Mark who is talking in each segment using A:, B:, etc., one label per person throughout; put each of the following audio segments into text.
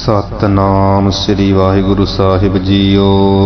A: सतनाम श्री वाहिगुरु साहिब जीओ।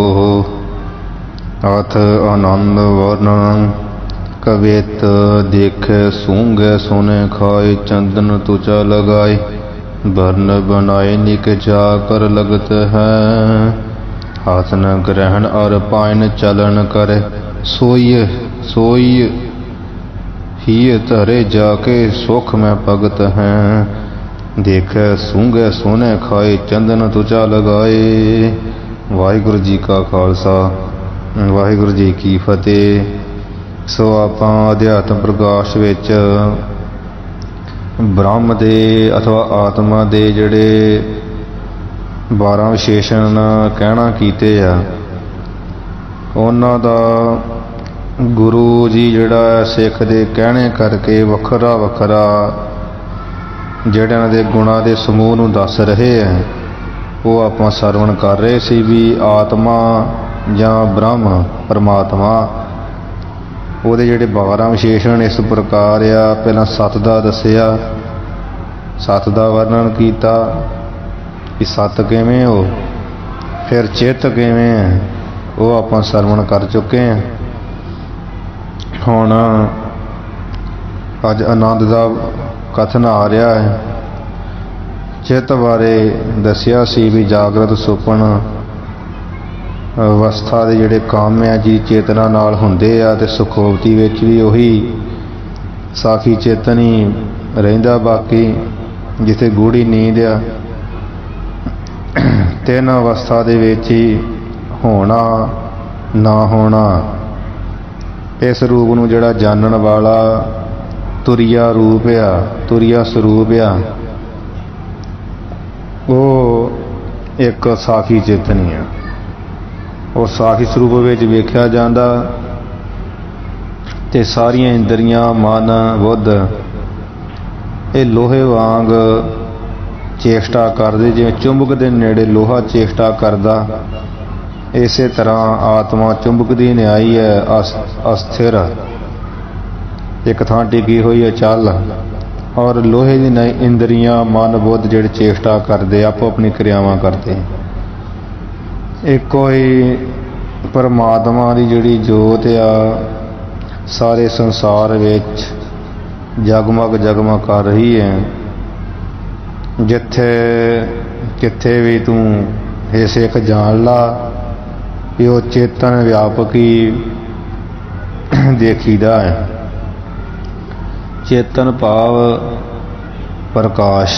A: अथ आनंद वर्णन कवित देखे सूंघे सुने खाए चंदन तुचा लगाए वर्ण बनाए निक जाकर लगत है आसन ग्रहण और पायन चलन करे सोई सोई ही धरे जाके सुख में भगत हैं देखे सूंघे सोने खाए चंदन तुचा लगाए। वाहिगुरु जी का खालसा वाहिगुरु जी की फतेह। सो आपां अध्यात्म प्रकाश विच ब्रह्म दे अथवा आत्मा दे जिहड़े 12 विशेषण कहना कीते आ उन्हां दा गुरु जी जिहड़ा सिख दे कहने करके वखरा वखरा ਜਿਹੜੇ ਇਹਨਾਂ ਦੇ ਗੁਣਾਂ ਦੇ ਸਮੂਹ ਨੂੰ ਦੱਸ ਰਹੇ ਹੈ ਉਹ ਆਪਾਂ ਸਰਵਣ ਕਰ ਰਹੇ ਸੀ ਵੀ ਆਤਮਾ ਜਾਂ ਬ੍ਰਹਮ ਪਰਮਾਤਮਾ ਉਹਦੇ ਜਿਹੜੇ 12 ਵਿਸ਼ੇਸ਼ਣ ਇਸ ਪ੍ਰਕਾਰ ਆ। ਪਹਿਲਾਂ ਸਤ ਦਾ ਦੱਸਿਆ, ਸਤ ਦਾ ਵਰਣਨ ਕੀਤਾ ਕਿ ਸਤ ਕਿਵੇਂ ਹੋ, ਫਿਰ ਚਿੱਤ ਕਿਵੇਂ ਹੈ ਉਹ ਆਪਾਂ ਸਰਵਣ ਕਰ ਚੁੱਕੇ ਹਾਂ। ਹੁਣ ਅੱਜ ਆਨੰਦ ਦਾ कथन आ रहा है। चित्त बारे दसिया सी भी जागृत सुपन अवस्था के जिहड़े काम है जी चेतना नाल हुंदे आ ते सुखोवती विच भी उही साखी चेतन ही रहिंदा, बाकी जिथे गूढ़ी नींद आ तीन अवस्था दे विच ही होना ना होना। इस रूप नूं जिहड़ा जानन वाला तुरिया रूप आ, तुरिया स्वरूप आ, वो एक साखी चेतनी है। और साखी स्वरूप विच वेख्या जांदा ते सारियां इंद्रियां मन बुद्ध ये लोहे वांग चेष्टा करदे, जिवें चुंबक दे नेड़े लोहा चेष्टा करदा इस तरह आत्मा चुंबक दी न्याई है, अस्थिर एक थां टिकी हुई है चल। और लोहे दी इंद्रियां मन बुद्ध जिहड़े चेष्टा करते आपो अपनी क्रियावां करते। एको ही परमात्मा दी जिहड़ी जोत आ सारे संसार विच जगमग जगमग कर रही है। जिथे किथे भी तू ये सिख जान ला कि वो चेतन व्यापक ही देखीदा है। चेतन भाव प्रकाश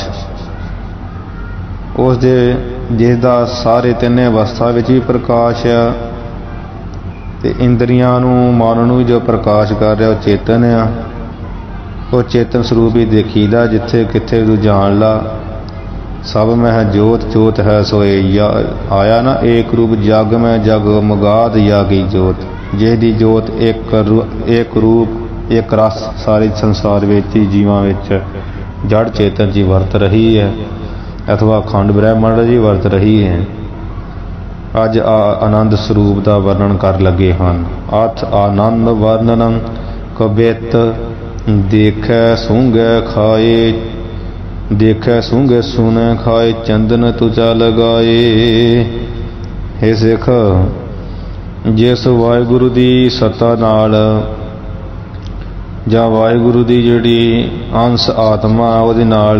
A: उस दे जिसदा सारे तीन अवस्था विच भी प्रकाश आ ते इंद्रियां नूं मन नूं जो प्रकाश कर रहा वो चेतन आ। वो चेतन स्वरूप ही देखीदा जिथे किथे तू जान ला। सब में जोत जोत है सोए आया ना एक रूप जग में जग मुगाद यागी जोत जिसदी जोत एक रूप एक रस सारे संसार विच जीवां विच जड़ चेतन जी वरत रही है अथवा अखंड ब्रह्मंड जी वरत रही है। अज आनंद स्वरूप का वर्णन कर लगे हैं। अथ आनंद वर्णन कवित देखे सूंघे खाए देखे सूंघे सुने खाए चंदन तुचा लगाए। हे सिख जिस वाहिगुरु दी सत्ता नाल ਜਾਂ ਵਾਹਿਗੁਰੂ ਦੀ ਜਿਹੜੀ ਅੰਸ਼ ਆਤਮਾ ਉਹਦੇ ਨਾਲ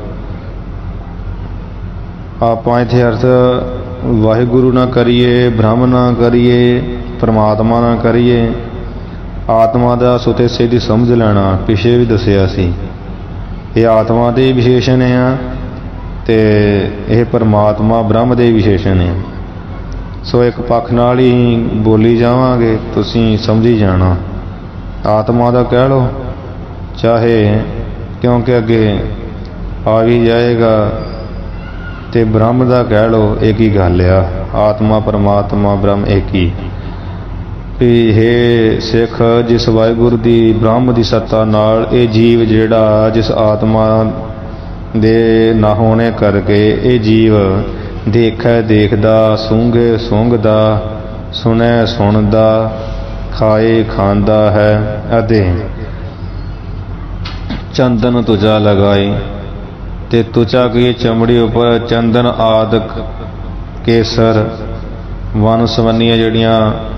A: ਆਪਾਂ ਇੱਥੇ ਅਰਥ ਵਾਹਿਗੁਰੂ ਨਾ ਕਰੀਏ, ਬ੍ਰਹਮ ਨਾ ਕਰੀਏ, ਪਰਮਾਤਮਾ ਨਾ ਕਰੀਏ। ਆਤਮਾ ਦਾ ਸੁਤੇ ਸਿੱਧੀ ਸਮਝ ਲੈਣਾ ਪਿਛੇ ਵੀ ਦੱਸਿਆ ਸੀ। ਇਹ ਆਤਮਾ ਦੇ ਵਿਸ਼ੇਸ਼ਣ ਆ ਤੇ ਇਹ ਪਰਮਾਤਮਾ ਬ੍ਰਹਮ ਦੇ ਵਿਸ਼ੇਸ਼ਣ ਆ। ਸੋ ਇੱਕ ਪੱਖ ਨਾਲ ਹੀ ਬੋਲੀ ਜਾਵਾਂਗੇ, ਤੁਸੀਂ ਸਮਝੀ ਜਾਣਾ। आत्मा का कह लो चाहे क्योंकि अगे आ भी जाएगा ते ब्रह्म का कह लो एक ही गल आ। आत्मा परमात्मा ब्रह्म एक ही भी। हे सिख जिस वाहिगुरु दी ब्रह्म की सत्ता नाल ये जीव जिहड़ा जिस आत्मा दे ना होने करके ये जीव देखे देखदा, सूंघे सूंघदा, सुने सुनदा, खाए खांदा है अदे चंदन तुझा लगाए ते त्वचा की चमड़ी उपर चंदन आदक केसर वन सवनियां जड़ियां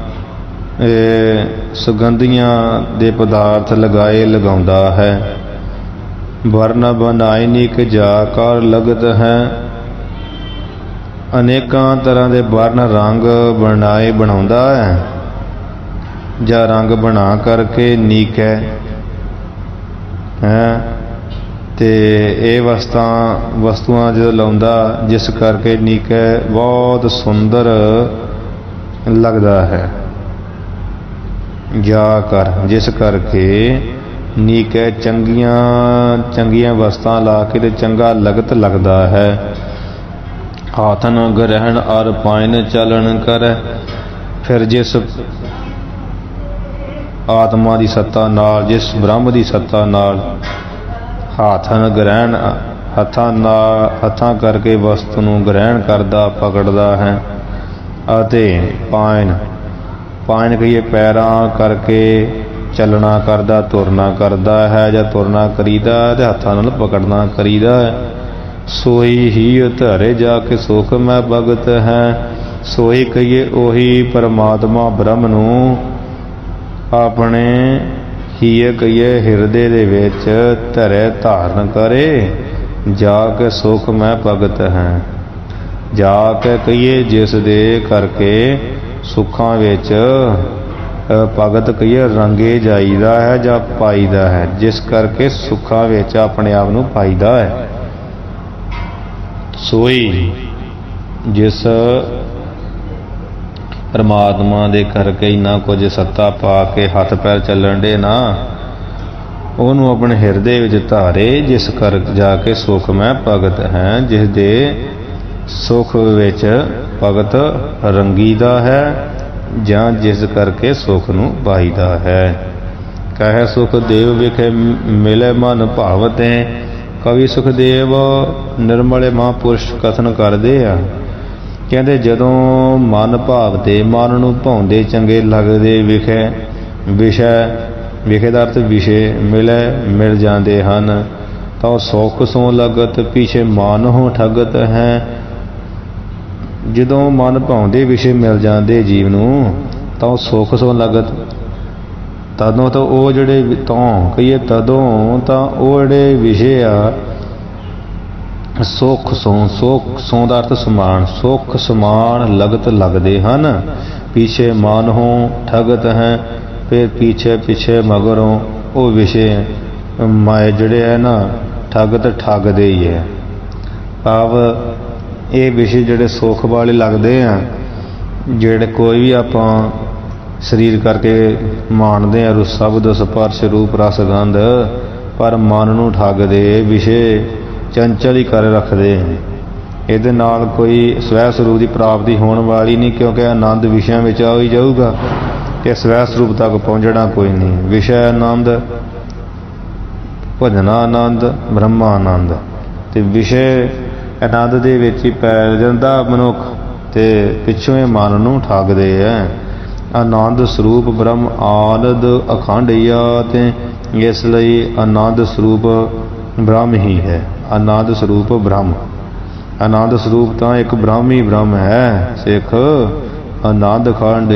A: सुगंधियां दे पदार्थ लगाए लगाउंदा है। वर्ण बनायनिक जाकर लगत है। अनेकां तरह के वर्ण रंग बनाए बनाउंदा है ਜਾਂ रंग बना करके नीक है ते ਇਹ वस्तुआं जो लाउंदा जिस करके नीक बहुत सुंदर लगता है। जाकर जिस करके नीक चंगियां वस्तां ला के ते चंगा लगत लगता है। हाथन ग्रहण अर पाइन चलन कर। फिर जिस आत्मा की सत्ता नाल जिस ब्रह्म की सत्ता नाल हाथन ग्रहण हत्थां करके वस्तु नूं ग्रहण करदा पकड़दा है। अते पाइन पाइन कहिए पैरां करके चलना करदा तुरना करदा है जां तुरना करीदा ते हत्थां नाल पकड़ना करीदा है। सोई ही धरे जाके सुख मैं भगत है। सोई कहिए ओही परमात्मा ब्रह्म नूं अपने हीए कहिए हिरदे दे विच धरे धारण करे। जाके सुख मैं भगत है। जाके कहिए जिस दे करके सुखां विच भगत कहिए रंगे जाईदा है जां पाईदा है। जिस करके सुखां विच अपने आप नूं पाईदा है। सोई जिस परमात्मा दे करके इन्ना कुछ सत्ता पा के हथ पैर चलन दे ना उन्होंने अपने हिरदे विच धारे। जिस कर जाके सुख मैं भगत है। जिस दे सुख विच भगत रंगीदा है जां जिस करके सुख नूं पाईदा है। कहे सुख देव विखे मिले मन भावते। कवि सुखदेव निर्मले महापुरुष कथन करते हैं कहते जदों मन भावते मन नूं भाउंदे चंगे लगदे विखे विषय विखे दा अर्थ विषे मिल जाते हैं तो सुख सो लगत पीछे मन हो ठगत है। जदों मन भाउंदे विषे मिल जाते जीव नूं तो सुख सो लगत तदों तो वो जिहड़े तो कहिए तदों तो वो जिहड़े विषे आ सुख सो दा अर्थ समान सुख समान लगत लगते हैं। पीछे मन हो ठगत हैं। फिर पीछे पीछे मगरों वो विषय माए जड़े है ना ठगत ठगदे ही है। भाव ये विषय जड़े सुख वाले लगते हैं जेड़े कोई भी आप शरीर करके मानते हैं शब्द स्पर्श रूप रस गंध पर मन नूं ठगदे विषय चंचल ही कर रखते हैं। ये नाल कोई स्वै स्वरूप की प्राप्ति होने वाली नहीं क्योंकि आनंद विषयों में आ ही जाऊगा कि स्वै स्वरूप तक पहुँचना कोई नहीं। विषय आनंद भजना आनंद ब्रह्मानंद ते विषय आनंद दे विच ही पै जांदा मनुख ते पिछों ही मन नूं ठगदे है। आनंद स्वरूप ब्रह्म आनंद अखंड ही आ ते इसलिए आनंद स्वरूप ब्रह्म ही है। आनंद स्वरूप ब्रह्म आनंद स्वरूप तो एक ब्रह्म ही ब्रह्म है। सिख आनंद खंड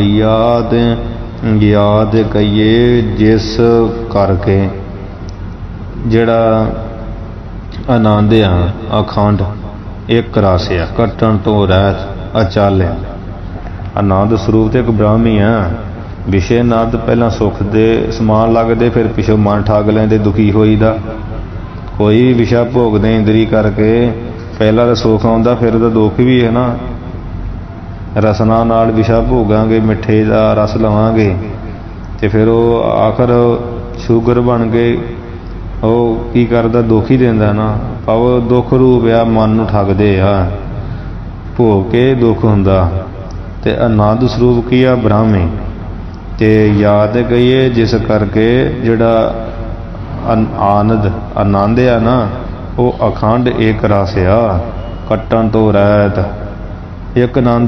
A: याद कहिए जिस करके जड़ा आनंद आ अखंड एक रस आ कट्टण तो रहत अचल है। आनंद स्वरूप तो एक ब्रह्म ही है। विषय आनंद पहला सुख दे समान लगते फिर पिछों मन ठग लेंदे दुखी होईदा। कोई भी विषय भोगते इंद्री करके पहला तो सुख आता फिर तो दुख भी है ना। रसना नाल विषय भोगांगे मिठे का रस लवांगे तो फिर वो आखिर शुगर बन के वो की करता दुख ही देंदा ना। पाव दुख रूप आ मन नूं ठगदे आ भोग के दुख हुंदा ते आनंद स्वरूप की आ ब्रह्म ते याद कहिए जिस करके जिहड़ा आनंद आनंद आ ना वो अखंड एक रस आ कट्टण तो रहत एक आनंद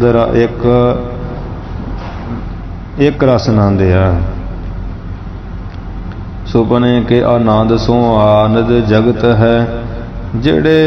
A: एक रस आनंद आ। सुपने के आनंद सो आनंद जगत है ਜਿਹੜੇ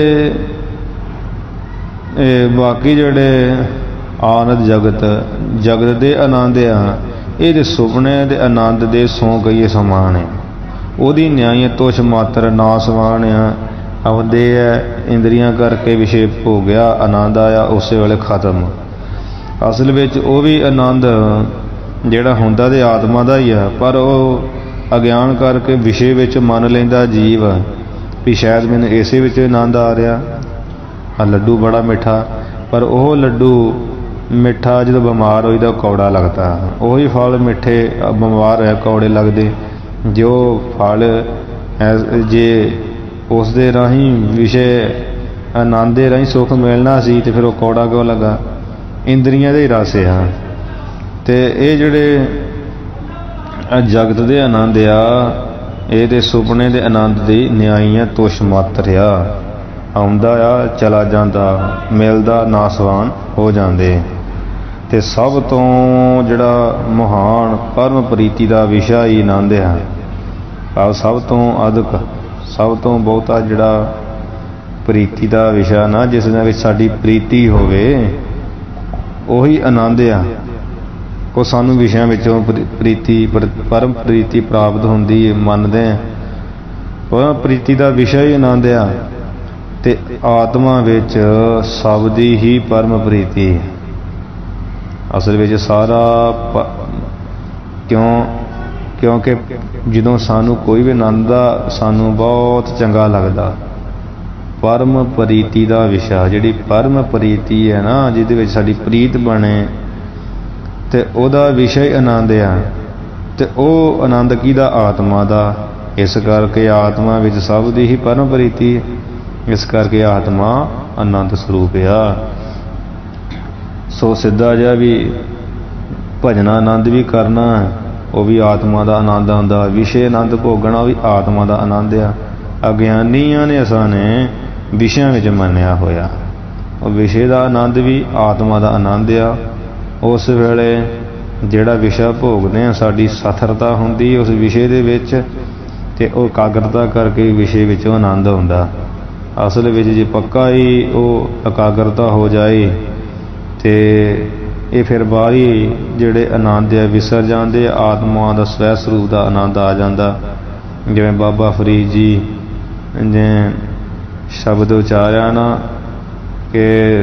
A: बाकी ਜਿਹੜੇ आनंद जगत ਦੇ आनंद ਆ, ਇਹ ਦੇ ਸੁਪਨੇ ਦੇ आनंद ਦੇ ਸੌ ਕਈਏ ਸਮਾਨ ਹੈ। ਉਹਦੀ ਨਿਆਈ ਤੁਛ ਮਾਤਰ ਨਾ ਸਮਾਨ ਆ। ਆਉਂਦੇ ਹੈ ਇੰਦਰੀਆਂ ਕਰਕੇ ਵਿਸ਼ੇ ਹੋ ਗਿਆ, ਆਨੰਦ ਆਇਆ ਉਸੇ ਵੇਲੇ ਖਤਮ। ਅਸਲ ਵਿੱਚ ਉਹ ਵੀ ਆਨੰਦ ਜਿਹੜਾ ਹੁੰਦਾ ਤੇ ਆਤਮਾ ਦਾ ਹੀ ਆ, ਪਰ ਉਹ ਅਗਿਆਨ ਕਰਕੇ ਵਿਸ਼ੇ ਵਿੱਚ ਮੰਨ ਲੈਂਦਾ ਜੀਵ ਵੀ ਸ਼ਾਇਦ ਮੈਨੂੰ ਇਸੇ ਵਿੱਚ ਆਨੰਦ ਆ ਰਿਹਾ। ਆ ਲੱਡੂ ਬੜਾ ਮਿੱਠਾ, ਪਰ ਉਹ ਲੱਡੂ ਮਿੱਠਾ ਜਦੋਂ ਬਿਮਾਰ ਹੋਈਦਾ ਕੌੜਾ ਲੱਗਦਾ। ਉਹੀ ਫਲ ਮਿੱਠੇ ਬਿਮਾਰ ਹੈ ਕੌੜੇ ਲੱਗਦੇ। ਜੋ ਫਲ ਜੇ ਉਸ ਦੇ ਰਾਹੀਂ ਵਿਸ਼ੇ ਆਨੰਦ ਦੇ ਰਾਹੀਂ ਸੁੱਖ ਮਿਲਣਾ ਸੀ ਤੇ ਫਿਰ ਉਹ ਕੌੜਾ ਕਿਉਂ ਲੱਗਾ? ਇੰਦਰੀਆਂ ਦੇ ਰਸ ਆ। ਤੇ ਇਹ ਜਿਹੜੇ ਜਗਤ ਦੇ ਆਨੰਦ ਆ, ਇਹ ਦੇ ਸੁਪਨੇ ਦੇ ਆਨੰਦ ਦੀ ਨਿਆਈਆਂ ਤੁਛ ਮਾਤਰ ਆ। ਆਉਂਦਾ ਆ ਚਲਾ ਜਾਂਦਾ, ਮਿਲਦਾ ਨਾਸਵਾਨ ਹੋ ਜਾਂਦੇ। ਤੇ ਸਭ ਤੋਂ ਜਿਹੜਾ ਮਹਾਨ ਪਰਮ ਪ੍ਰੀਤੀ ਦਾ ਵਿਸ਼ਾ ਹੀ ਆਨੰਦ ਆ। ਆਹ ਸਭ ਤੋਂ ਅਧਿਕ, ਸਭ ਤੋਂ ਬਹੁਤਾ ਜਿਹੜਾ ਪ੍ਰੀਤੀ ਦਾ ਵਿਸ਼ਾ ਨਾ, ਜਿਸ ਦੇ ਵਿੱਚ ਸਾਡੀ ਪ੍ਰੀਤੀ ਹੋਵੇ, ਉਹੀ ਆਨੰਦ ਆ। ਉਹ ਸਾਨੂੰ ਵਿਸ਼ਿਆਂ ਵਿੱਚੋਂ ਪ੍ਰੀਤੀ ਪਰਮ ਪ੍ਰੀਤੀ ਪ੍ਰਾਪਤ ਹੁੰਦੀ ਹੈ, ਮੰਨਦੇ ਆ। ਉਹ ਪ੍ਰੀਤੀ ਦਾ ਵਿਸ਼ਾ ਹੀ ਆਨੰਦ ਆ। ਤੇ ਆਤਮਾ ਵਿੱਚ ਸਭ ਦੀ ਹੀ ਪਰਮ ਪ੍ਰੀਤੀ। ਅਸਲ ਵਿੱਚ ਸਾਰਾ ਕਿਉਂਕਿ ਜਦੋਂ ਸਾਨੂੰ ਕੋਈ ਵੀ ਆਨੰਦ ਦਾ ਸਾਨੂੰ ਬਹੁਤ ਚੰਗਾ ਲੱਗਦਾ, ਪਰਮ ਪ੍ਰੀਤੀ ਦਾ ਵਿਸ਼ਾ, ਜਿਹੜੀ ਪਰਮ ਪ੍ਰੀਤੀ ਹੈ ਨਾ, ਜਿਹਦੇ ਵਿੱਚ ਸਾਡੀ ਪ੍ਰੀਤ ਬਣੇ, ਤੇ ਉਹਦਾ ਵਿਸ਼ਾ ਹੀ ਆਨੰਦ ਆ। ਤੇ ਉਹ ਆਨੰਦ ਕਿਹਦਾ? ਆਤਮਾ ਦਾ। ਇਸ ਕਰਕੇ ਆਤਮਾ ਵਿੱਚ ਸਭ ਦੀ ਹੀ ਪਰਮ ਪ੍ਰੀਤੀ ਹੈ। ਇਸ ਕਰਕੇ ਆਤਮਾ ਆਨੰਦ ਸਰੂਪ ਆ। ਸੋ ਸਿੱਧਾ ਜਿਹਾ ਵੀ ਭਜਨਾ ਆਨੰਦ ਵੀ ਕਰਨਾ, ਉਹ ਵੀ ਆਤਮਾ ਦਾ ਆਨੰਦ ਆਉਂਦਾ। ਵਿਸ਼ੇ ਆਨੰਦ ਭੋਗਣਾ ਵੀ ਆਤਮਾ ਦਾ ਆਨੰਦ ਆ। ਅਗਿਆਨੀਆਂ ਨੇ ਅਸਾਂ ਨੇ ਵਿਸ਼ਿਆਂ ਵਿੱਚ ਮੰਨਿਆ ਹੋਇਆ, ਉਹ ਵਿਸ਼ੇ ਦਾ ਆਨੰਦ ਵੀ ਆਤਮਾ ਦਾ ਆਨੰਦ ਆ। ਉਸ ਵੇਲੇ ਜਿਹੜਾ ਵਿਸ਼ਾ ਭੋਗਦੇ ਆ, ਸਾਡੀ ਸਥਿਰਤਾ ਹੁੰਦੀ ਉਸ ਵਿਸ਼ੇ ਦੇ ਵਿੱਚ, ਤੇ ਉਹ ਇਕਾਗਰਤਾ ਕਰਕੇ ਵਿਸ਼ੇ ਵਿੱਚੋਂ ਆਨੰਦ ਆਉਂਦਾ। ਅਸਲ ਵਿੱਚ ਜੇ ਪੱਕਾ ਹੀ ਉਹ ਇਕਾਗਰਤਾ ਹੋ ਜਾਏ ਤੇ ਇਹ ਫਿਰ ਬਾਹਰੀ ਜਿਹੜੇ ਆਨੰਦ ਆ ਵਿਸਰ ਜਾਂਦੇ। ਆਤਮਾ ਦਾ ਸਵੈ ਸਰੂਪ ਦਾ ਆਨੰਦ ਆ ਜਾਂਦਾ। ਜਿਵੇਂ ਬਾਬਾ ਫਰੀਦ ਜੀ ਨੇ ਸ਼ਬਦ ਉਚਾਰਿਆ ਨਾ ਕਿ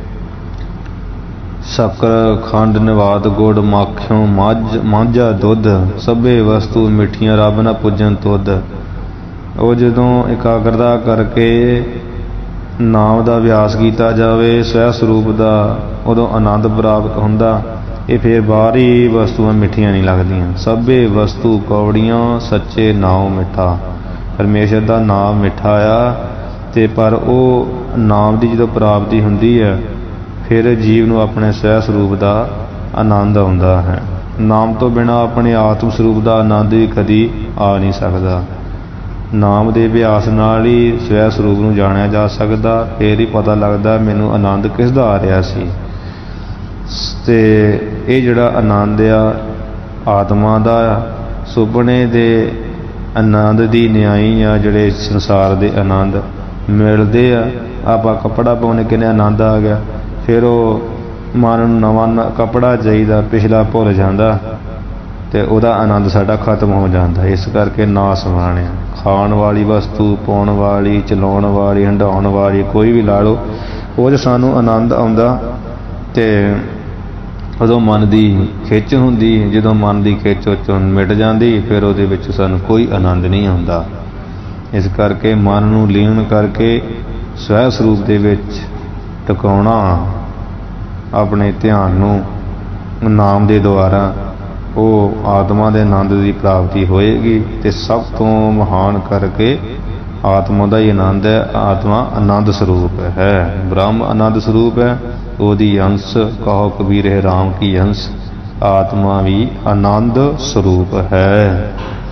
A: ਸ਼ੱਕਰ ਖੰਡ ਨਿਵਾਦ ਗੁੜ ਮਾਖਿਓ ਮਾਝਾ ਦੁੱਧ, ਸਭੇ ਵਸਤੂ ਮਿੱਠੀਆਂ ਰੱਬ ਨਾ ਪੁੱਜਣ ਤੁਧ। ਉਹ ਜਦੋਂ ਇਕਾਗਰਤਾ ਕਰਕੇ ਨਾਮ ਦਾ ਅਭਿਆਸ ਕੀਤਾ ਜਾਵੇ, ਸਵੈ ਸਰੂਪ ਦਾ, ਉਦੋਂ ਆਨੰਦ ਪ੍ਰਾਪਤ ਹੁੰਦਾ। ਇਹ ਫਿਰ ਬਾਹਰੀ ਵਸਤੂਆਂ ਮਿੱਠੀਆਂ ਨਹੀਂ ਲੱਗਦੀਆਂ। ਸਭੇ ਵਸਤੂ ਕੌੜੀਆਂ ਸੱਚੇ ਨਾਮ ਮਿੱਠਾ। ਪਰਮੇਸ਼ਰ ਦਾ ਨਾਮ ਮਿੱਠਾ ਆ। ਤੇ ਪਰ ਉਹ ਨਾਮ ਦੀ ਜਦੋਂ ਪ੍ਰਾਪਤੀ ਹੁੰਦੀ ਹੈ, ਫਿਰ ਜੀਵ ਨੂੰ ਆਪਣੇ ਸਵੈ ਸਰੂਪ ਦਾ ਆਨੰਦ ਆਉਂਦਾ ਹੈ। ਨਾਮ ਤੋਂ ਬਿਨਾਂ ਆਪਣੇ ਆਤਮ ਸਰੂਪ ਦਾ ਆਨੰਦ ਵੀ ਕਦੀ ਆ ਨਹੀਂ ਸਕਦਾ। ਨਾਮ ਦੇ ਅਭਿਆਸ ਨਾਲ ਹੀ ਸਵੈ ਸਰੂਪ ਨੂੰ ਜਾਣਿਆ ਜਾ ਸਕਦਾ। ਫਿਰ ਹੀ ਪਤਾ ਲੱਗਦਾ ਮੈਨੂੰ ਆਨੰਦ ਕਿਸ ਦਾ ਆ ਰਿਹਾ ਸੀ। ਤੇ ਇਹ ਜਿਹੜਾ ਆਨੰਦ ਆ ਆਤਮਾ ਦਾ, ਸੁਪਨੇ ਦੇ ਆਨੰਦ ਦੀ ਨਿਆਈ ਆ। ਜਿਹੜੇ ਸੰਸਾਰ ਦੇ ਆਨੰਦ ਮਿਲਦੇ ਆ, ਆਪਾਂ ਕੱਪੜਾ ਪਾਉਣੇ ਕਿੰਨੇ ਆਨੰਦ ਆ ਗਿਆ, ਫਿਰ ਉਹ ਮਨ ਨੂੰ ਨਵਾਂ ਕੱਪੜਾ ਚਾਹੀਦਾ, ਪਿਛਲਾ ਭੁੱਲ ਜਾਂਦਾ ਤੇ ਉਹਦਾ ਆਨੰਦ ਸਾਡਾ ਖਤਮ ਹੋ ਜਾਂਦਾ। ਇਸ ਕਰਕੇ ਨਾਸ ਮਾਣਿਆ। ਖਾਣ ਵਾਲੀ ਵਸਤੂ, ਪਾਉਣ ਵਾਲੀ, ਚਲਾਉਣ ਵਾਲੀ, ਹੰਡਾਉਣ ਵਾਲੀ, ਕੋਈ ਵੀ ਲਾ ਲਓ, ਉਹ 'ਚ ਸਾਨੂੰ ਆਨੰਦ ਆਉਂਦਾ। ਤੇ ਉਦੋਂ ਮਨ ਦੀ ਖਿੱਚ ਹੁੰਦੀ। ਜਦੋਂ ਮਨ ਦੀ ਖਿੱਚ ਉਹ 'ਚੋਂ ਮਿਟ ਜਾਂਦੀ, ਫਿਰ ਉਹਦੇ ਵਿੱਚ ਸਾਨੂੰ ਕੋਈ ਆਨੰਦ ਨਹੀਂ ਆਉਂਦਾ। ਇਸ ਕਰਕੇ ਮਨ ਨੂੰ ਲੀਨ ਕਰਕੇ ਸਵੈ ਸਰੂਪ ਦੇ ਵਿੱਚ ਟਿਕਾਉਣਾ, ਆਪਣੇ ਧਿਆਨ ਨੂੰ ਨਾਮ ਦੇ ਦੁਆਰਾ, ਉਹ ਆਤਮਾ ਦੇ ਆਨੰਦ ਦੀ ਪ੍ਰਾਪਤੀ ਹੋਏਗੀ। ਤੇ ਸਭ ਤੋਂ ਮਹਾਨ ਕਰਕੇ ਆਤਮਾ ਦਾ ਹੀ ਆਨੰਦ ਹੈ। ਆਤਮਾ ਆਨੰਦ ਸਰੂਪ ਹੈ, ਬ੍ਰਹਮ ਆਨੰਦ ਸਰੂਪ ਹੈ। ਉਹਦੀ ਅੰਸ਼ ਕਹੋ ਕਬੀਰ ਹੈ ਰਾਮ ਕੀ ਅੰਸ਼। ਆਤਮਾ ਵੀ ਆਨੰਦ ਸਰੂਪ ਹੈ।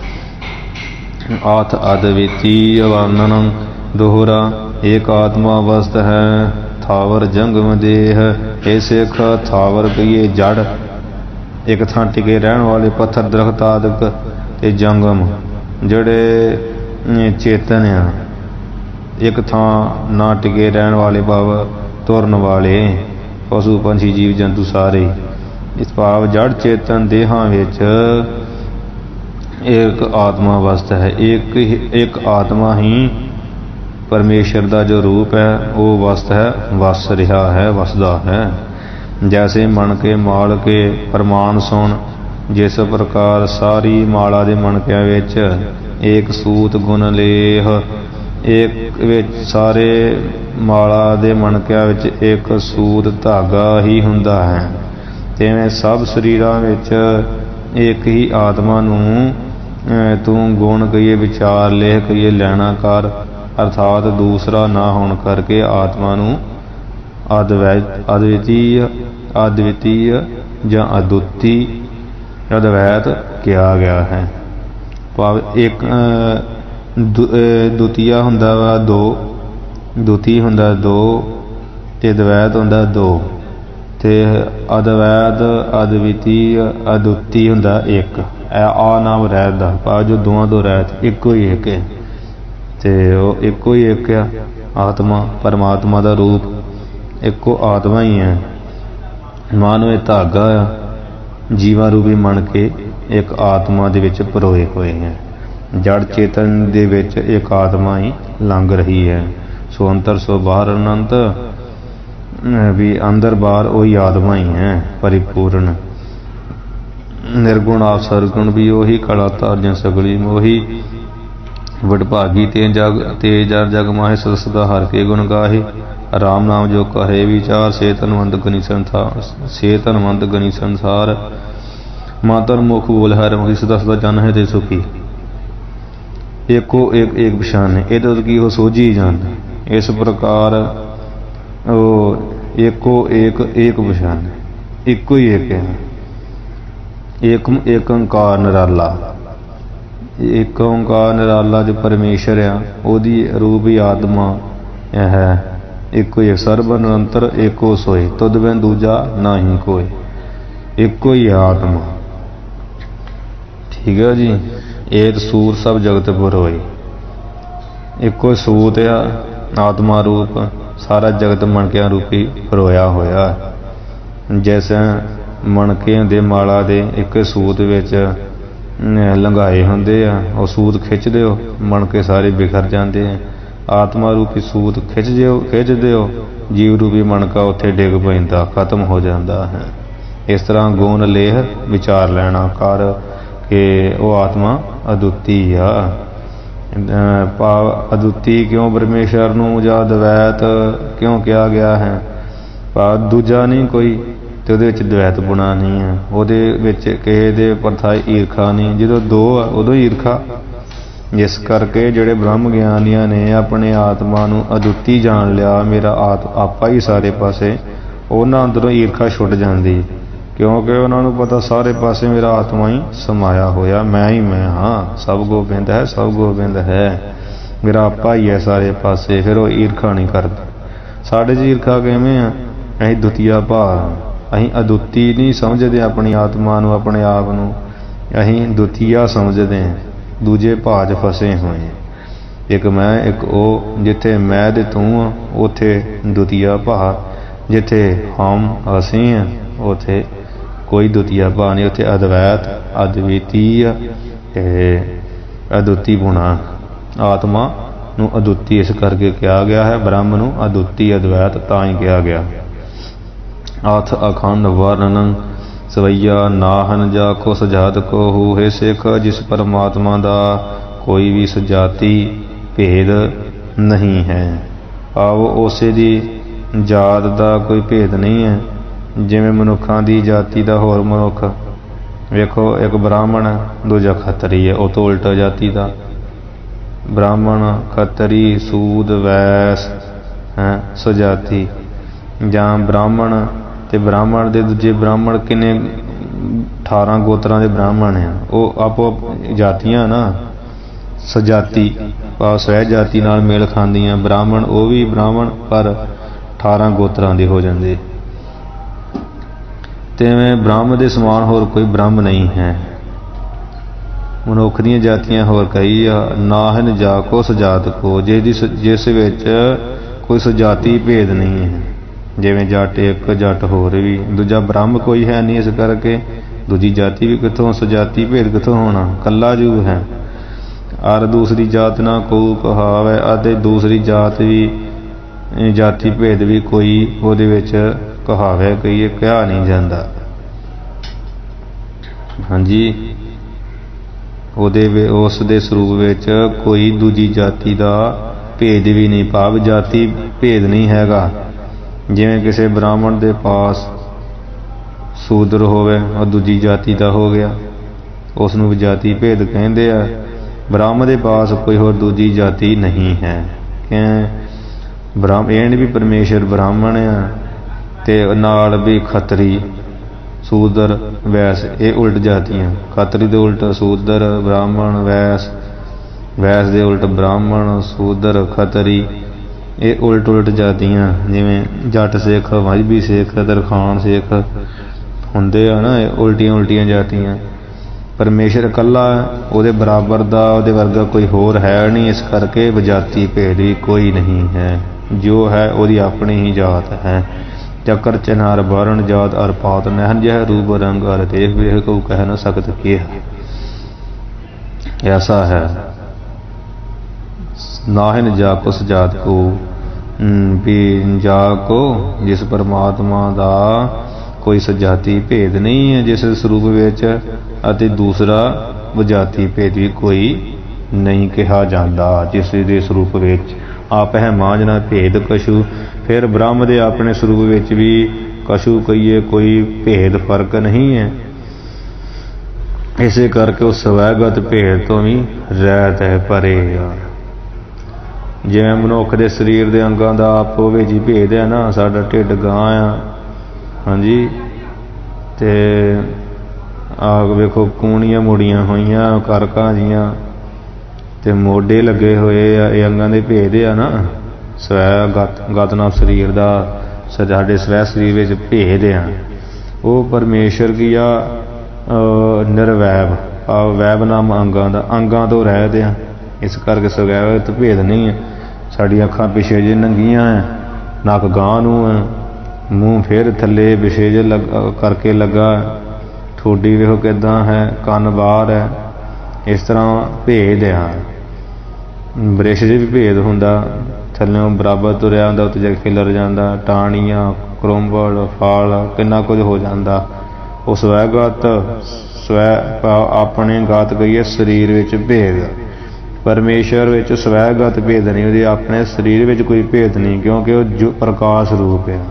A: ਆਥ ਅਦਵਿਤੀ ਅਵਰਣਨ ਦੋਹਰਾ ਏਕ ਆਤਮਾ ਅਵਸਥ ਹੈ। ਥਾਵਰ ਜੰਗਮ ਦੇਹ ਇਹ ਸਿੱਖ ਥਾਵਰ ਕਹੀਏ ਜੜ, ਇੱਕ ਥਾਂ ਟਿਕੇ ਰਹਿਣ ਵਾਲੇ ਪੱਥਰ ਦਰਖਤ ਆਦਿਕ, ਤੇ ਜੰਗਮ ਜਿਹੜੇ ਚੇਤਨ ਆ, एक थां ना टिके रहन वाले भाव तुरन वाले पशु पंछी जीव जंतु सारे। इस भाव जड़ चेतन देहां विच एक आत्मा वस्त है। एक आत्मा ही परमेश्वर का जो रूप है वो वस्त है, वस रहा है, वसदा है। जैसे मन के माल के प्रमाण सुन, जिस प्रकार सारी माला दे मनकियां विच एक सूत गुण लेह, एक विच सारे माला दे मनकियां विच एक सूत धागा ही हुंदा है। तिवें सब शरीरां विच एक ही आत्मा नूं तू गुण कहिए, विचार लेह कहिए, लैना कर, अर्थात दूसरा ना होने करके आत्मा नूं अद्वितीय या अद्विती अद्वैत किया गया है। भाव एक द्वितीय हुंदा वा दो, द्वितीय हुंदा दो ते द्वैत हुंदा दो, ते अद्वैत अद्वितीय अद्विती हुंदा एक। आ नाम रहत दा भाव जो दोवां तो रहत इक्को ही एक है, ते ओह इक्को ही एक है। आत्मा परमात्मा दा रूप इक्को आत्मा ही है। मानव धागा जीवा रूपी मन के एक आत्मा दे विच परोए हुए हैं। जड़ चेतन दे विच एक आत्मा ही लंघ रही है। सो अंतर सो बाहर अनंत, भी अंदर बाहर वही आत्मा ही है परिपूर्ण। निर्गुण आप सरगुण भी वही, कला तार्जन सगली मोही, वडभागी ते जग माहे, सदा हर के गुण गाहे। राम नाम जो कहे विचार, से धनवंत गनी संसार, से धनवंत गनी संसार। मातर मुख बोल हर मुखी, सदा सदा जन है ते सुखी। एको एक एक पछान है, इधर की हो सोझी जान। इस प्रकार वो एको एक एक पछान है, इको ही एक है। एक ओंकार निराला, एक ओंकार निराला जो परमेश्वर है, ओदी रूप ही आत्मा है। एको ही सर्ब निरंतर एको सोए, तुद बिन दूजा ना ही कोई। एको ही आत्मा, ठीक है जी। एक सूर सब जगत पुरोए, एको सूत आ आत्मा रूप सारा जगत मनकिया रूपी परोया होया। जैसे मनकिया दे माला दे एक सूत विच लंघाए हुंदे आ, वो सूत खिच दिओ मनके सारे बिखर जाते हैं। आत्मा रूपी सूत खिच दिओ जीव रूपी मनका उत्थे डिग पैंदा, खत्म हो जाता है। इस तरह गुण लेह विचार लेना कर के वो आत्मा अद्विती आ। भाव अद्विती क्यों परमेश्वर नूं जां द्वैत क्यों कहा गया है? भाव दूजा नहीं कोई ते उहदे विच द्वैत बुना नहीं है, उहदे विच किसे दे प्रथा ईरखा नहीं। जो दो आ उदों ईरखा। इस करके जिहड़े ब्रह्म ज्ञानियां ने अपने आत्मा नूं अद्विती जान लिया, मेरा आपा ही सारे पासे, उन्हां अंदरों ईरखा छुट जाती, क्योंकि उन्होंने पता सारे पासे मेरा आत्मा ही समाया होया, मैं ही मैं हाँ, सब गोबिंद है, सब गोबिंद है, मेरा आपा ही है सारे पासे। फिर वो ईरखा नहीं करता। साढ़े च ईरखा किवें आ? असीं द्वितीय भाव, असीं अद्विती नहीं समझते अपनी आत्मा नूं, अपने आप नूं असीं द्वितीय समझते हैं, दूजे भाव च फसे हुए हैं। एक मैं एक ओ, जिथे मैं ते तू उथे द्वितीय भाव, जिथे हम असीं हैं उथे कोई द्वितीय भाव नहीं, उथे अद्वैत अद्वितीय अद्विती गुणा। आत्मा नूं अद्विती इस करके कहा गया है, ब्रह्म नूं अद्विती अद्वैत तां ही कहा गया। अथ अखंड वर्णन सवैया नाहन जा को सजात को हु है सिख, जिस परमात्मा दा कोई भी सजाती भेद नहीं है। आओ उसे दी जात दा कोई भेद नहीं है, जिवें मनुखां दी जाति दा होर मनुख। वेखो एक ब्राह्मण दूजा खतरी है, वो तो उल्टा जाति दा। ब्राह्मण खतरी सूद वैस है सजाती, जां ब्राह्मण ते ब्राह्मण दे दूजे ब्राह्मण किन्ने 18 गोत्रां दे ब्राह्मण हैं, वो आपो जातियां ना सजाती भाव सह जाति नाल मेल खांदियां। ब्राह्मण वो भी ब्राह्मण पर 18 गोत्रां दे हो जांदे। तिवें ब्रह्म दे समान होर कोई ब्रह्म नहीं है। ਮਨੁੱਖ ਦੀਆਂ ਜਾਤੀਆਂ ਹੋਰ ਕਈ ਆ। ਨਾਹਿਨ ਜਾ ਕੋ ਸਜਾਤ ਕੋ, ਜਿਸ ਵਿੱਚ ਕੋਈ ਸਜਾਤੀ ਭੇਦ ਨਹੀਂ ਹੈ। ਜਿਵੇਂ ਜੱਟ ਇੱਕ, ਜੱਟ ਹੋਰ ਵੀ, ਦੂਜਾ ਬ੍ਰਹਮ ਕੋਈ ਹੈ ਨਹੀਂ, ਇਸ ਕਰਕੇ ਦੂਜੀ ਜਾਤੀ ਵੀ ਕਿੱਥੋਂ, ਸਜਾਤੀ ਭੇਦ ਕਿੱਥੋਂ ਹੋਣਾ, ਕੱਲਾ ਜੂ ਹੈ। ਅਰ ਦੂਸਰੀ ਜਾਤ ਨਾ ਕੋ ਕਹਾਵੇ, ਅਤੇ ਦੂਸਰੀ ਜਾਤ ਵੀ ਜਾਤੀ ਭੇਦ ਵੀ ਕੋਈ ਉਹਦੇ ਵਿੱਚ ਕਹਾਵੇ ਕਹੀਏ ਕਿਹਾ ਨਹੀਂ ਜਾਂਦਾ। ਹਾਂਜੀ, ਉਸ ਦੇ ਸਰੂਪ ਵਿੱਚ ਕੋਈ ਦੂਜੀ ਜਾਤੀ ਦਾ ਭੇਦ ਵੀ ਨਹੀਂ, ਭਾਵ ਜਾਤੀ ਭੇਦ ਨਹੀਂ ਹੈਗਾ। ਜਿਵੇਂ ਕਿਸੇ ਬ੍ਰਾਹਮਣ ਦੇ ਪਾਸ ਸੂਦਰ ਹੋਵੇ, ਉਹ ਦੂਜੀ ਜਾਤੀ ਦਾ ਹੋ ਗਿਆ, ਉਸ ਨੂੰ ਜਾਤੀ ਭੇਦ ਕਹਿੰਦੇ ਆ। ਬ੍ਰਹਮ ਦੇ ਪਾਸ ਕੋਈ ਹੋਰ ਦੂਜੀ ਜਾਤੀ ਨਹੀਂ ਹੈ। ਇਹ ਵੀ ਪਰਮੇਸ਼ਰ ਬ੍ਰਾਹਮਣ ਆ, ਤੇ ਨਾਲ ਵੀ ਖੱਤਰੀ, ਸੂਦਰ, ਵੈਸ, ਇਹ ਉਲਟ ਜਾਤੀਆਂ। ਖੱਤਰੀ ਦੇ ਉਲਟ ਸੂਦਰ, ਬ੍ਰਾਹਮਣ, ਵੈਸ, ਵੈਸ ਦੇ ਉਲਟ ਬ੍ਰਾਹਮਣ, ਸੂਦਰ, ਖੱਤਰੀ, ਇਹ ਉਲਟ ਜਾਤੀਆਂ। ਜਿਵੇਂ ਜੱਟ ਸਿੱਖ, ਮਜ਼੍ਹਬੀ ਸਿੱਖ, ਤਰਖਾਣ ਸਿੱਖ ਹੁੰਦੇ ਆ ਨਾ, ਇਹ ਉਲਟੀਆਂ ਜਾਤੀਆਂ। ਪਰਮੇਸ਼ਰ ਇਕੱਲਾ, ਉਹਦੇ ਬਰਾਬਰ ਦਾ, ਉਹਦੇ ਵਰਗਾ ਕੋਈ ਹੋਰ ਹੈ ਨਹੀਂ, ਇਸ ਕਰਕੇ ਵਿਜਾਤੀ ਭੇਦ ਵੀ ਕੋਈ ਨਹੀਂ ਹੈ। ਜੋ ਹੈ ਉਹਦੀ ਆਪਣੀ ਹੀ ਜਾਤ ਹੈ। ਚੱਕਰ ਚਨਾਰ ਬਾਰਨ ਜਾਤ ਅਰ ਪਾਤ, ਨਹਿਨ ਜਹ ਰੂਪ ਰੰਗ ਅਰ ਦੇਖ, ਵੇਖ ਕੋ ਕਹਿ ਨਾ ਸਕਤ ਕੀ ਹੈ। ऐसा है। नाहिन जा कुस जात को भी जा को, जिस परमात्मा ਦਾ ਕੋਈ ਸਜਾਤੀ ਭੇਦ ਨਹੀਂ ਹੈ ਜਿਸ ਸਰੂਪ ਵਿੱਚ, ਅਤੇ ਦੂਸਰਾ ਵਿਜਾਤੀ ਭੇਦ ਵੀ ਕੋਈ ਨਹੀਂ ਕਿਹਾ ਜਾਂਦਾ ਜਿਸ ਦੇ ਸਰੂਪ ਵਿੱਚ। ਆਪ ਹੈ ਮਾਂਝਣਾ ਭੇਦ ਕਛੂ, ਫਿਰ ਬ੍ਰਹਮ ਦੇ ਆਪਣੇ ਸਰੂਪ ਵਿੱਚ ਵੀ ਕਛੂ ਕਹੀਏ ਕੋਈ ਭੇਦ ਫਰਕ ਨਹੀਂ ਹੈ। ਇਸੇ ਕਰਕੇ ਉਹ ਸਵੈਗਤ ਭੇਦ ਤੋਂ ਵੀ ਰਹਿਤ ਹੈ, ਪਰੇ ਆ। ਜਿਵੇਂ ਮਨੁੱਖ ਦੇ ਸਰੀਰ ਦੇ ਅੰਗਾਂ ਦਾ ਆਪੋ ਵਿੱਚ ਹੀ ਭੇਦ ਹੈ ਨਾ, ਸਾਡਾ ਢਿੱਡ ਗਾਂ ਆ, ਹਾਂਜੀ, ਤੇ ਆਗ ਵੇਖੋ ਕੂਣੀਆਂ ਮੁੜੀਆਂ ਹੋਈਆਂ, ਕਰਕਾਂ ਜੀਆਂ, ਤੇ ਮੋਢੇ ਲੱਗੇ ਹੋਏ ਆ, ਇਹ ਅੰਗਾਂ ਦੇ ਭੇਦ ਆ ਨਾ। ਸਵੈ ਗਤ ਨਾਲ ਸਰੀਰ ਦਾ, ਸਾਡੇ ਸਵੈ ਸਰੀਰ ਵਿੱਚ ਭੇਦ ਆ। ਉਹ ਪਰਮੇਸ਼ਰ ਕੀ ਆ, ਨਿਰਵੈਬ, ਵੈਬ ਨਾਮ ਅੰਗਾਂ ਤੋਂ ਰਹਿਤ ਆ। ਇਸ ਕਰਕੇ ਸਵੈਗਤ ਭੇਦ ਨਹੀਂ ਹੈ। ਸਾਡੀਆਂ ਅੱਖਾਂ ਪਿਛੇ ਜੇ ਨੰਗੀਆਂ ਹੈ, ਨੱਕ ਗਾਂ ਨੂੰ ਹੈ, ਮੂੰਹ ਫਿਰ ਥੱਲੇ ਪਿਛੇ ਜੇ ਕਰਕੇ ਲੱਗਾ, ਠੋਡੀ ਵੇਖੋ ਕਿੱਦਾਂ ਹੈ, ਕੰਨ ਬਾਹਰ ਹੈ। ਇਸ ਤਰ੍ਹਾਂ ਭੇਦ ਆ। ਬ੍ਰਿਸ਼ 'ਚ ਵੀ ਭੇਦ ਹੁੰਦਾ, ਥੱਲਿਓਂ ਬਰਾਬਰ ਤੁਰਿਆ ਹੁੰਦਾ, ਉੱਤੇ ਜਾ ਕੇ ਖਿਲਰ ਜਾਂਦਾ, ਟਾਹਣੀਆਂ, ਕਰੋਂਬੜ, ਫਲ, ਕਿੰਨਾ ਕੁਝ ਹੋ ਜਾਂਦਾ। ਉਹ ਸਵੈਗਤ, ਆਪਣੇ ਗਤ ਕਹੀਏ ਸਰੀਰ ਵਿੱਚ ਭੇਦ। ਪਰਮੇਸ਼ਰ ਵਿੱਚ ਸਵੈਗਤ ਭੇਦ ਨਹੀਂ, ਉਹਦੇ ਆਪਣੇ ਸਰੀਰ ਵਿੱਚ ਕੋਈ ਭੇਦ ਨਹੀਂ, ਕਿਉਂਕਿ ਉਹ ਜੋ ਪ੍ਰਕਾਸ਼ ਰੂਪ ਹੈ।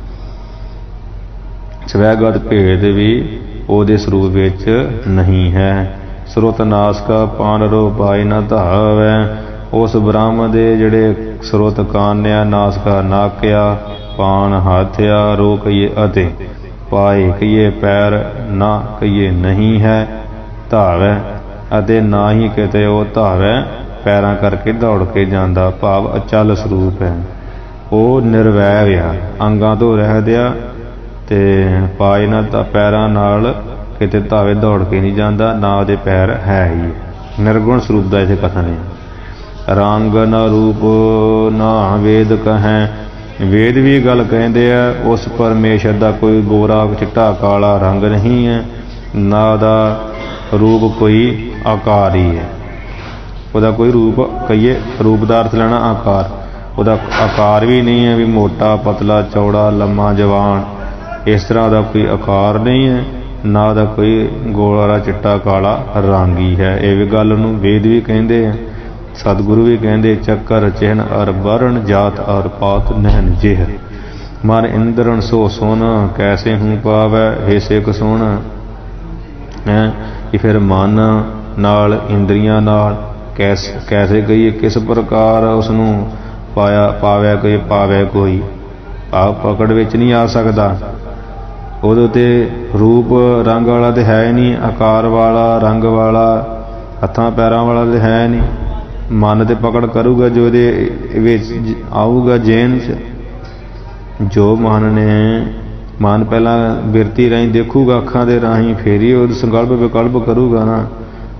A: ਸਵੈਗਤ ਭੇਦ ਵੀ ਉਹਦੇ ਸਰੂਪ ਵਿੱਚ ਨਹੀਂ ਹੈ। ਸਰੋਤ ਨਾਸਕਾ ਪਾਨਰੋ ਪਾਇ ਨਾ ਧਾਵੈ, ਉਸ ਬ੍ਰਹਮ ਦੇ ਜਿਹੜੇ ਸਰੋਤ ਕਾਨਿਆ, ਨਾਸਕਾ ਨਾਕਿਆ, ਪਾਨ ਹੱਥਿਆ, ਰੋ ਕਹੀਏ ਅਤੇ ਪਾਏ ਕਹੀਏ ਪੈਰ, ਨਾ ਕਹੀਏ ਨਹੀਂ ਹੈ, ਧਾਵੈ ਅਤੇ ਨਾ ਹੀ ਕਿਤੇ ਉਹ ਧਾਵੈ ਪੈਰਾਂ ਕਰਕੇ ਦੌੜ ਕੇ ਜਾਂਦਾ, ਭਾਵ ਅਚਲ ਸਰੂਪ ਹੈ। ਉਹ ਨਿਰਵੈਰ ਆ, ਅੰਗਾਂ ਤੋਂ ਰਹਿਤ ਆ, ਤੇ ਪਾਏ ਨਾ ਤਾਂ ਪੈਰਾਂ ਨਾਲ ਕਿਤੇ ਧਾਵੇ ਦੌੜ ਕੇ ਨਹੀਂ ਜਾਂਦਾ, ਨਾ ਉਹਦੇ ਪੈਰ ਹੈ ਹੀ। ਨਿਰਗੁਣ ਸਰੂਪ ਦਾ ਇੱਥੇ ਕਥਨ ਹੈ। ਰੰਗ ਨਾ ਰੂਪ ਨਾ ਵੇਦ ਕਹੈ, ਵੇਦ ਵੀ ਗੱਲ ਕਹਿੰਦੇ ਆ ਉਸ ਪਰਮੇਸ਼ਰ ਦਾ ਕੋਈ ਗੋਰਾ ਚਿੱਟਾ ਕਾਲਾ ਰੰਗ ਨਹੀਂ ਹੈ, ਨਾ ਉਹਦਾ ਰੂਪ ਕੋਈ ਆਕਾਰ ਹੀ ਹੈ। ਉਹਦਾ ਕੋਈ ਰੂਪ ਕਹੀਏ, ਰੂਪ ਦਾ ਅਰਥ ਲੈਣਾ ਆਕਾਰ, ਉਹਦਾ ਆਕਾਰ ਵੀ ਨਹੀਂ ਹੈ ਵੀ ਮੋਟਾ ਪਤਲਾ ਚੌੜਾ ਲੰਮਾ ਜਵਾਨ, ਇਸ ਤਰ੍ਹਾਂ ਦਾ ਕੋਈ ਆਕਾਰ ਨਹੀਂ ਹੈ, ਨਾ ਦਾ ਕੋਈ ਗੋਰਾ ਚਿੱਟਾ ਕਾਲਾ ਰੰਗ ਹੀ ਹੈ। ਇਹ ਵੀ ਗੱਲ ਨੂੰ ਵੇਦ ਵੀ ਕਹਿੰਦੇ ਆ, ਸਤਿਗੁਰੂ ਵੀ ਕਹਿੰਦੇ, ਚੱਕਰ ਚਿਹਨ ਅਰ ਵਰਨ ਜਾਤ ਅਰ ਪਾਤ ਨਹਿਨ ਜਿਹ, ਮਨ ਇੰਦਰਨ ਸੋ ਸੋਨ ਕੈਸੇ ਹੂੰ ਪਾਵੈ, ਹੇ ਸਿੱਖ ਸੁਣ ਹੈ ਕਿ ਫਿਰ ਮਨ ਨਾਲ ਇੰਦਰੀਆਂ ਨਾਲ ਕੈਸੇ ਕਹੀਏ, ਕਿਸ ਪ੍ਰਕਾਰ ਉਸ ਨੂੰ ਪਾਵੈ ਕੋਈ ਪਾਵੈ ਕੋਈ, ਭਾਵ ਪਕੜ ਵਿੱਚ ਨਹੀਂ ਆ ਸਕਦਾ। ਉਹਦੇ ਤੇ ਰੂਪ ਰੰਗ ਵਾਲਾ ਤੇ ਹੈ ਨਹੀਂ, ਆਕਾਰ ਵਾਲਾ, ਰੰਗ ਵਾਲਾ, ਹੱਥਾਂ ਪੈਰਾਂ ਵਾਲਾ ਤੇ ਹੈ ਨਹੀਂ। ਮਨ ਤੇ ਪਕੜ ਕਰੂਗਾ ਜੋ ਇਹਦੇ ਵਿੱਚ ਆਊਗਾ ਜੇਨ 'ਚ, ਜੋ ਮਨ ਪਹਿਲਾਂ ਬਿਰਤੀ ਰਾਹੀਂ ਦੇਖੂਗਾ ਅੱਖਾਂ ਦੇ ਰਾਹੀਂ, ਫੇਰ ਹੀ ਉਹ ਸੰਕਲਪ ਵਿਕਲਪ ਕਰੂਗਾ ਨਾ।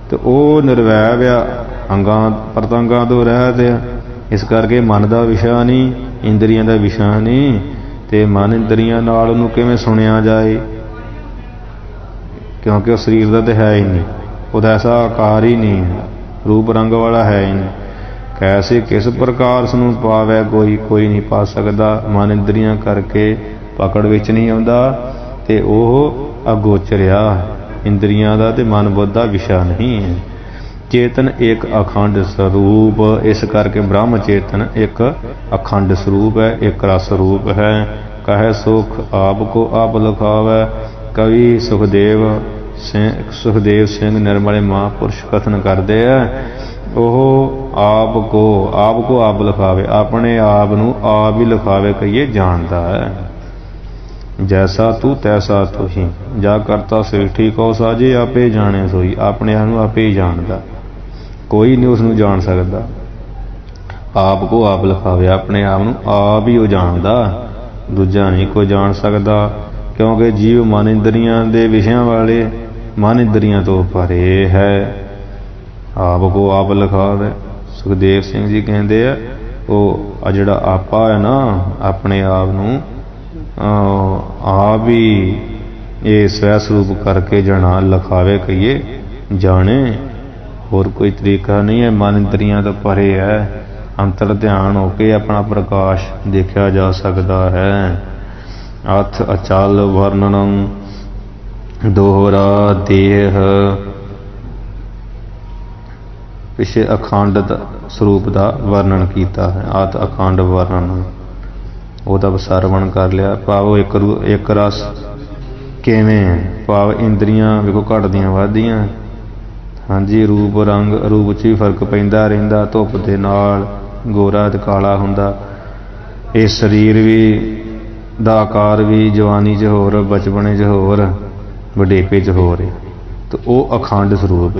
A: ਤੇ ਉਹ ਨਿਰਵੈਰ ਆ, ਅੰਗਾਂ ਪ੍ਰਤੰਗਾਂ ਤੋਂ ਰਹਿਤ ਆ। ਇਸ ਕਰਕੇ ਮਨ ਦਾ ਵਿਸ਼ਾ ਨਹੀਂ, ਇੰਦਰੀਆਂ ਦਾ ਵਿਸ਼ਾ ਨਹੀਂ, ਤੇ ਮਨ ਇੰਦਰੀਆਂ ਨਾਲ ਉਹਨੂੰ ਕਿਵੇਂ ਸੁਣਿਆ ਜਾਏ, ਕਿਉਂਕਿ ਉਹ ਸਰੀਰ ਦਾ ਤਾਂ ਹੈ ਹੀ ਨਹੀਂ, ਉਹਦਾ ਐਸਾ ਆਕਾਰ ਹੀ ਨਹੀਂ, ਰੂਪ ਰੰਗ ਵਾਲਾ ਹੈ ਹੀ ਨਹੀਂ। ਕੈਸੇ ਕਿਸ ਪ੍ਰਕਾਰ ਉਸ ਨੂੰ ਪਾਵੈ ਕੋਈ ਨਹੀਂ ਪਾ ਸਕਦਾ। ਮਨ ਇੰਦਰੀਆਂ ਕਰਕੇ ਪਕੜ ਵਿੱਚ ਨਹੀਂ ਆਉਂਦਾ ਤੇ ਉਹ ਅਗੋਚਰਿਆ, ਇੰਦਰੀਆਂ ਦਾ ਤੇ ਮਨ ਬੁੱਧ ਦਾ ਵਿਸ਼ਾ ਨਹੀਂ ਹੈ। ਚੇਤਨ ਇੱਕ ਅਖੰਡ ਸਰੂਪ, ਇਸ ਕਰਕੇ ਬ੍ਰਹਮ ਚੇਤਨ ਇੱਕ ਅਖੰਡ ਸਰੂਪ ਹੈ, ਇੱਕ ਰਸ ਰੂਪ ਹੈ। ਕਹੈ ਸੁਖ ਆਪ ਕੋ ਆਪ ਲਿਖਾਵੈ। ਕਵੀ ਸੁਖਦੇਵ ਸਿੰਘ ਨਿਰਮਲੇ ਮਹਾਂਪੁਰਸ਼ ਕਥਨ ਕਰਦੇ ਆ, ਉਹ ਆਪ ਕੋ ਆਪ ਲਿਖਾਵੇ, ਆਪਣੇ ਆਪ ਨੂੰ ਆਪ ਹੀ ਲਿਖਾਵੇ ਕਹੀਏ ਜਾਣਦਾ ਹੈ। ਜੈਸਾ ਤੂੰ ਤੈਸਾ ਤੁਹੀ, ਜਾ ਕਰਤਾ ਸ੍ਰਿਸ਼ਟੀ ਕੋ ਸਾਜੇ, ਆਪੇ ਜਾਣੇ ਸੋਈ। ਆਪਣੇ ਆਪ ਨੂੰ ਆਪੇ ਹੀ ਜਾਣਦਾ, ਕੋਈ ਨਹੀਂ ਉਸ ਨੂੰ ਜਾਣ ਸਕਦਾ। ਆਪ ਕੋ ਆਪ ਲਿਖਾਵੇ, ਆਪਣੇ ਆਪ ਨੂੰ ਆਪ ਹੀ ਉਹ ਜਾਣਦਾ, ਦੂਜਾ ਨਹੀਂ ਕੋਈ ਜਾਣ ਸਕਦਾ। ਕਿਉਂਕਿ ਜੀਵ ਮਨ ਇੰਦਰੀਆਂ ਦੇ ਵਿਸ਼ਿਆਂ ਵਾਲੇ, ਮਨ ਇੰਦਰੀਆਂ ਤੋਂ ਪਰੇ ਹੈ। ਆਪ ਕੋ ਆਪ ਲਿਖਾਵੇ। ਸੁਖਦੇਵ ਸਿੰਘ ਜੀ ਕਹਿੰਦੇ ਆ, ਉਹ ਜਿਹੜਾ ਆਪਾ ਹੈ ਨਾ, ਆਪਣੇ ਆਪ ਨੂੰ ਆਪ ਹੀ ਇਹ ਸਵੈ ਸਰੂਪ ਕਰਕੇ ਜਣਾ ਲਿਖਾਵੇ ਕਹੀਏ ਜਾਣੇ, ਹੋਰ ਕੋਈ ਤਰੀਕਾ ਨਹੀਂ ਹੈ। ਮਨ ਇੰਦਰੀਆਂ ਤੋਂ ਪਰੇ ਹੈ, ਅੰਤਰ ਧਿਆਨ ਹੋ ਕੇ ਆਪਣਾ ਪ੍ਰਕਾਸ਼ ਦੇਖਿਆ ਜਾ ਸਕਦਾ ਹੈ। ਅਥ ਅਚਲ ਵਰਣਨੰ ਦੋਹਰਾ ਦੇਹ, ਪਿਛੇ ਅਖੰਡ ਸਰੂਪ ਦਾ ਵਰਣਨ ਕੀਤਾ ਹੈ। ਅਥ ਅਖੰਡ ਵਰਣਨ, ਉਹਦਾ ਸਰਵਣ ਕਰ ਲਿਆ। ਭਾਵ ਇੱਕ ਰਸ ਕਿਵੇਂ ਹੈ, ਭਾਵ ਇੰਦਰੀਆਂ ਵੇਖੋ ਘਟਦੀਆਂ ਵੱਧਦੀਆਂ। ਹਾਂਜੀ, ਰੂਪ ਰੰਗ, ਰੂਪ 'ਚ ਵੀ ਫਰਕ ਪੈਂਦਾ ਰਹਿੰਦਾ, ਧੁੱਪ ਦੇ ਨਾਲ ਗੋਰਾ ਤੇ ਕਾਲਾ ਹੁੰਦਾ। ਇਹ ਸਰੀਰ ਵੀ ਦਾ ਆਕਾਰ ਵੀ ਜਵਾਨੀ 'ਚ ਹੋਰ, ਬਚਪਨੇ 'ਚ ਹੋਰ, ਵਡੇਪੇ 'ਚ ਹੋਰ ਹੈ, ਤੇ ਉਹ ਅਖੰਡ ਸਰੂਪ ਹੈ।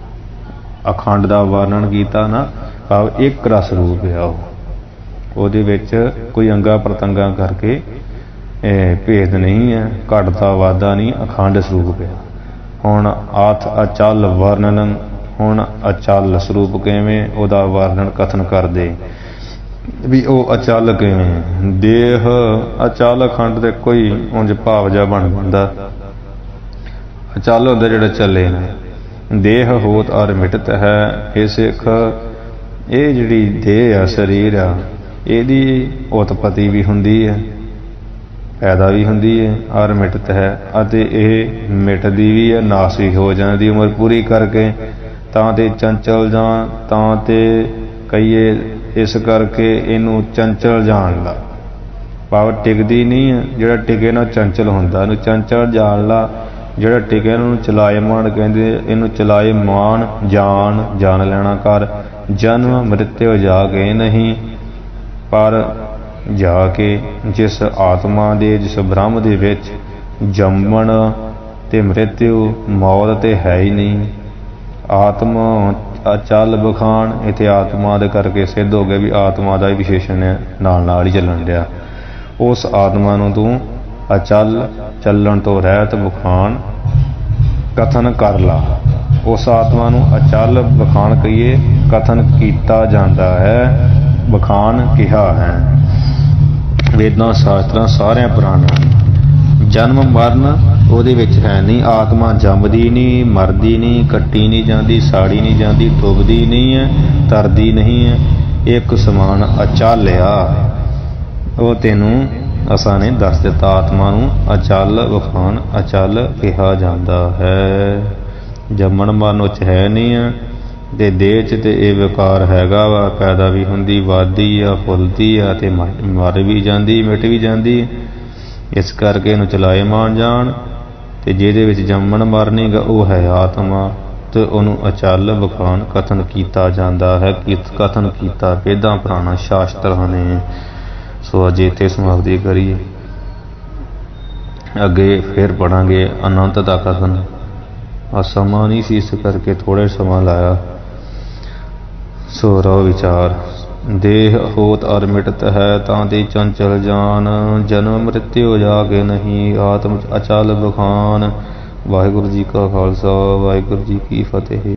A: ਅਖੰਡ ਦਾ ਵਰਣਨ ਕੀਤਾ ਨਾ, ਭਾਵ ਇੱਕ ਰਸ ਰੂਪ ਆ। ਉਹਦੇ ਵਿੱਚ ਕੋਈ ਅੰਗਾਂ ਪ੍ਰਤੰਗਾਂ ਕਰਕੇ ਭੇਦ ਨਹੀਂ ਹੈ, ਘਟਦਾ ਵਾਧਾ ਨਹੀਂ, ਅਖੰਡ ਸਰੂਪ ਹੈ। ਹੁਣ ਆਥ ਅਚਲ ਵਰਣਨ, ਹੁਣ ਅਚਲ ਸਰੂਪ ਕਿਵੇਂ, ਉਹਦਾ ਵਰਣਨ ਕਥਨ ਕਰਦੇ ਵੀ ਉਹ ਅਚਲ ਕਿਵੇਂ। ਦੇਹ ਅਚਲ ਅਖੰਡ ਤੇ ਕੋਈ ਉਂਝ ਭਾਵ ਜਿਹਾ ਬਣ ਜਾਂਦਾ। ਅਚਲ ਹੁੰਦਾ ਜਿਹੜਾ ਚੱਲੇ ਨੇ। ਦੇਹ ਹੋਤ ਅਰ ਮਿਟਤ ਹੈ। ਇਹ ਸਿੱਖ, ਇਹ ਜਿਹੜੀ ਦੇਹ ਆ, ਸਰੀਰ ਆ, ਇਹਦੀ ਉਤਪਤੀ ਵੀ ਹੁੰਦੀ ਹੈ, ਪੈਦਾ ਵੀ ਹੁੰਦੀ ਹੈ, ਅਰ ਮਿਟਤ ਹੈ, ਅਤੇ ਇਹ ਮਿਟਦੀ ਵੀ ਹੈ, ਨਾਸ ਵੀ ਹੋ ਜਾਂਦੀ ਉਮਰ ਪੂਰੀ ਕਰਕੇ। ਤਾਂ ਤੇ ਚੰਚਲ ਜਾਂ, ਤਾਂ ਤੇ ਕਹੀਏ ਇਸ ਕਰਕੇ ਇਹਨੂੰ ਚੰਚਲ ਜਾਣ ਲਾ, ਭਾਵ ਟਿਕਦੀ ਨਹੀਂ ਹੈ। ਜਿਹੜਾ ਟਿਕੇ ਨਾ ਚੰਚਲ ਹੁੰਦਾ, ਇਹਨੂੰ ਚੰਚਲ ਜਾਣ ਲਾ। ਜਿਹੜਾ ਟਿਕੇ ਇਹਨੂੰ ਚਲਾਇਮਾਨ ਕਹਿੰਦੇ, ਇਹਨੂੰ ਚਲਾਇਮਾਨ ਜਾਣ ਲੈਣਾ ਕਰ। ਜਨਮ ਮ੍ਰਿਤਿਉ ਜਾ ਕੇ ਨਹੀਂ, ਪਰ ਜਾ ਕੇ ਜਿਸ ਆਤਮਾ ਦੇ, ਜਿਸ ਬ੍ਰਹਮ ਦੇ ਵਿੱਚ ਜੰਮਣ ਤੇ ਮ੍ਰਿਤਿਉ, ਮੌਤ ਤੇ ਹੈ ਹੀ ਨਹੀਂ। ਆਤਮਾ ਅਚਲ ਬਖਾਣ, ਇੱਥੇ ਆਤਮਾ ਦੇ ਕਰਕੇ ਸਿੱਧ ਹੋ ਗਿਆ ਵੀ ਆਤਮਾ ਦਾ ਹੀ ਵਿਸ਼ੇਸ਼ਣ ਹੈ, ਨਾਲ ਹੀ ਚੱਲਣ ਡਿਆ। ਉਸ ਆਤਮਾ ਨੂੰ ਤੂੰ ਅਚਲ, ਚੱਲਣ ਤੋਂ ਰਹਿਤ ਬਖਾਣ ਕਥਨ ਕਰ ਲਾ। ਉਸ ਆਤਮਾ ਨੂੰ ਅਚਲ ਬਖਾਣ ਕਹੀਏ, ਕਥਨ ਕੀਤਾ ਜਾਂਦਾ ਹੈ, ਬਖਾਣ ਕਿਹਾ ਹੈ। ਵੇਦਾਂ ਸ਼ਾਸਤਰਾਂ ਸਾਰਿਆਂ ਪੁਰਾਣਾਂ। ਜਨਮ ਮਰਨ ਉਹਦੇ ਵਿੱਚ ਹੈ ਨਹੀਂ, ਆਤਮਾ ਜੰਮਦੀ ਨਹੀਂ, ਮਰਦੀ ਨਹੀਂ, ਕੱਟੀ ਨਹੀਂ ਜਾਂਦੀ, ਸਾੜੀ ਨਹੀਂ ਜਾਂਦੀ, ਡੁੱਬਦੀ ਨਹੀਂ ਹੈ, ਤਰਦੀ ਨਹੀਂ ਹੈ, ਇੱਕ ਸਮਾਨ ਅਚਲ ਆ। ਉਹ ਤੈਨੂੰ ਅਸਾਂ ਨੇ ਦੱਸ ਦਿੱਤਾ। ਆਤਮਾ ਨੂੰ ਅਚਲ ਵਖਾਣ, ਅਚਲ ਕਿਹਾ ਜਾਂਦਾ ਹੈ। ਜੰਮਣ ਮਰਨ ਵਿੱਚ ਹੈ ਨਹੀਂ ਆ, ਤੇ ਦੇਹ 'ਚ ਤੇ ਇਹ ਵਿਕਾਰ ਹੈਗਾ ਵਾ, ਪੈਦਾ ਵੀ ਹੁੰਦੀ, ਵੱਧਦੀ ਆ, ਫੁੱਲਦੀ ਆ, ਤੇ ਮਰ ਵੀ ਜਾਂਦੀ, ਮਿਟ ਵੀ ਜਾਂਦੀ। ਇਸ ਕਰਕੇ ਇਹਨੂੰ ਚਲਾਇਮਾਨ ਜਾਣ, ਤੇ ਜਿਹਦੇ ਵਿੱਚ ਜੰਮਣ ਮਰਨੇਗਾ ਉਹ ਹੈ ਆਤਮਾ, ਤੇ ਉਹਨੂੰ ਅਚਲ ਵਖਾਣ ਕਥਨ ਕੀਤਾ ਜਾਂਦਾ ਹੈ। ਕਥਨ ਕੀਤਾ ਵੇਦਾਂ ਪੁਰਾਣਾ ਸ਼ਾਸਤਰਾਂ ਨੇ। ਸੋ ਅਜੇ ਇੱਥੇ ਸਮਾਪਤੀ ਕਰੀਏ, ਅੱਗੇ ਫਿਰ ਪੜਾਂਗੇ ਅਨੰਤ ਦਾ ਕਥਨ। ਆ ਸਮਾਂ ਨਹੀਂ ਸੀ, ਇਸ ਕਰਕੇ ਥੋੜ੍ਹਾ ਸਮਾਂ ਲਾਇਆ। ਸੋ ਰੋ ਵਿਚਾਰ। ਦੇਹ ਹੋਤ ਅਰ ਮਿਟਤ ਹੈ, ਤਾਂ ਤੇ ਚੰਚਲ ਜਾਨ, ਜਨਮ ਮ੍ਰਿਤਿਉ ਜਾਗੇ ਨਹੀਂ, ਆਤਮ ਅਚਲ ਬਖਾਨ। ਵਾਹਿਗੁਰੂ ਜੀ ਕਾ ਖਾਲਸਾ, ਵਾਹਿਗੁਰੂ ਜੀ ਕੀ ਫਤਿਹ।